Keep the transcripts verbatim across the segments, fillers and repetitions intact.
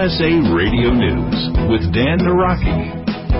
S A Radio News with Dan Naraki.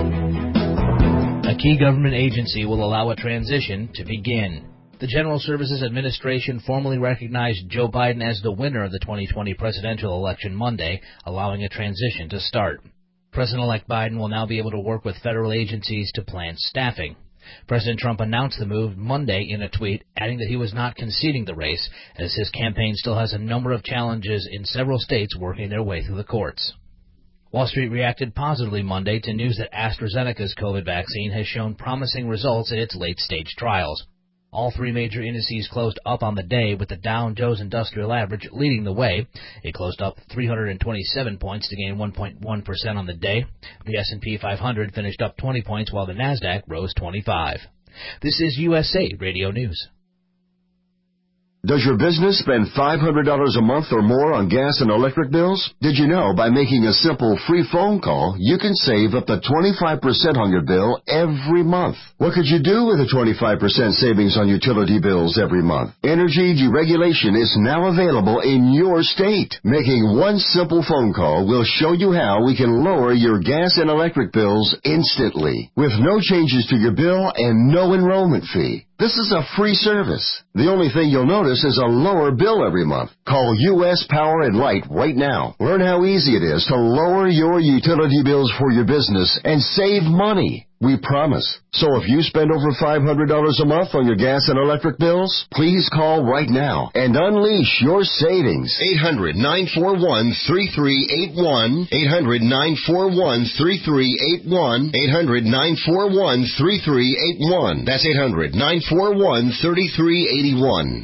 A key government agency will allow a transition to begin. The General Services Administration formally recognized Joe Biden as the winner of the twenty twenty presidential election Monday, allowing a transition to start. President-elect Biden will now be able to work with federal agencies to plan staffing. President Trump announced the move Monday in a tweet, adding that he was not conceding the race, as his campaign still has a number of challenges in several states working their way through the courts. Wall Street reacted positively Monday to news that AstraZeneca's COVID vaccine has shown promising results in its late-stage trials. All three major indices closed up on the day, with the Dow Jones Industrial Average leading the way. It closed up three hundred twenty-seven points to gain one point one percent on the day. The S and P five hundred finished up twenty points, while the Nasdaq rose twenty-five. This is U S A Radio News. Does your business spend five hundred dollars a month or more on gas and electric bills? Did you know by making a simple free phone call, you can save up to twenty-five percent on your bill every month? What could you do with a twenty-five percent savings on utility bills every month? Energy deregulation is now available in your state. Making one simple phone call will show you how we can lower your gas and electric bills instantly, with no changes to your bill and no enrollment fee. This is a free service. The only thing you'll notice is a lower bill every month. Call U S Power and Light right now. Learn how easy it is to lower your utility bills for your business and save money. We promise. So if you spend over five hundred dollars a month on your gas and electric bills, please call right now and unleash your savings. eight hundred, nine four one, three three eight one. eight hundred, nine four one, three three eight one. eight hundred, nine four one, three three eight one. That's eight hundred, nine four one, three three eight one.